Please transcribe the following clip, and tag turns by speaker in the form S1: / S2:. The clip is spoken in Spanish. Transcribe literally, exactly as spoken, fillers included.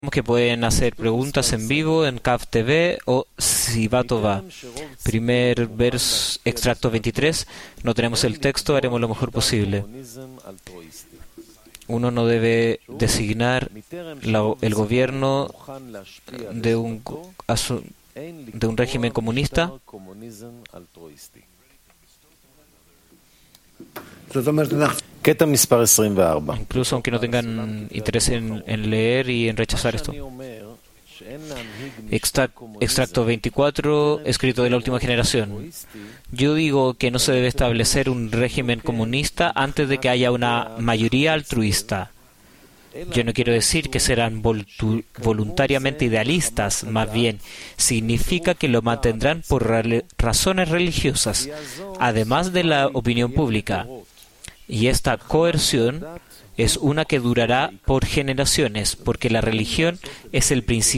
S1: que pueden hacer preguntas en vivo en C A F T V o Sivatova. Primer verso, extracto veintitrés. No tenemos el texto, haremos lo mejor posible. Uno no debe designar la, el gobierno de un, de un régimen comunista. Incluso aunque no tengan interés en, en leer y en rechazar esto. Extracto veinticuatro, escrito de la última generación. Yo digo que no se debe establecer un régimen comunista antes de que haya una mayoría altruista. Yo no quiero decir que serán voluntariamente idealistas, más bien significa que lo mantendrán por razones religiosas, además de la opinión pública. Y esta coerción es una que durará por generaciones, porque la religión es el principio